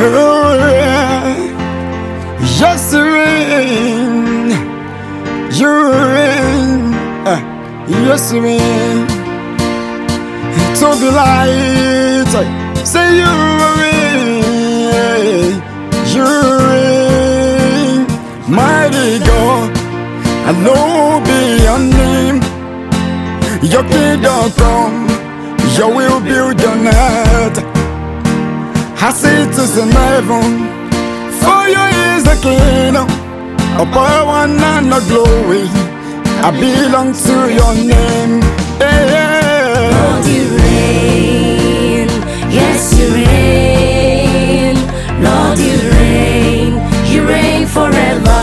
Oh, yeah. Yes, you reign. You reign. Yes, you reign. To the light, say you reign. You reign. Mighty God, hallowed be your name. Your kingdom come, your will be done earth as it is in heaven. For you is the kingdom, a power and a glory. I belong to your name. Hey. Lord, you reign. Yes, you reign. Lord, you reign. You reign forever.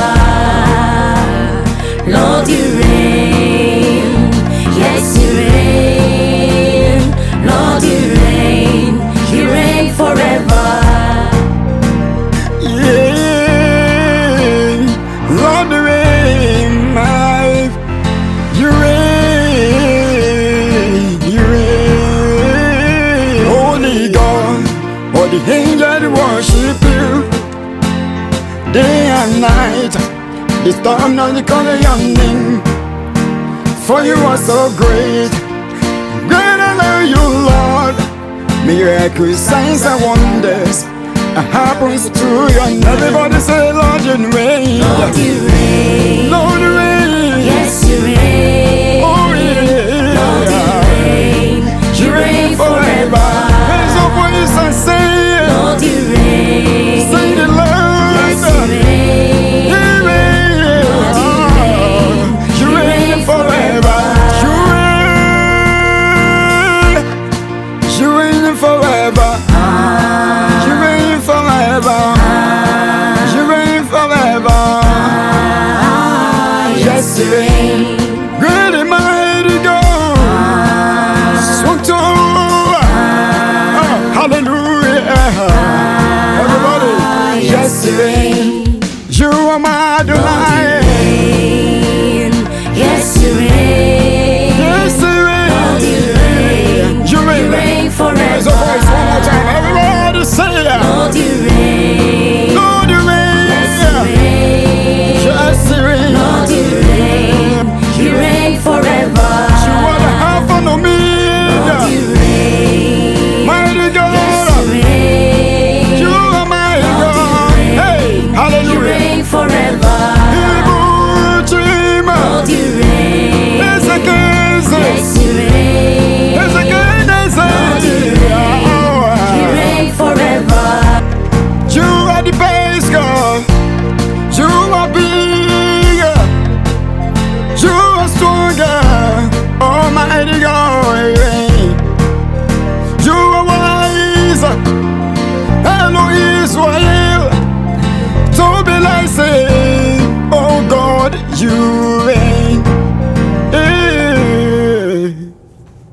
Lord, you reign. Yes, you reign. Lord, you reign. You reign forever. Yeah, Lord, you reign, you reign, you reign. Holy God, all the angels worship you day and night. They storm not to call your name, for you are so great. Greater than you, Lord. Miracles, signs and wonders happens to you. And everybody say, Lord, you reign. Lord, you reign. Lord, you reign.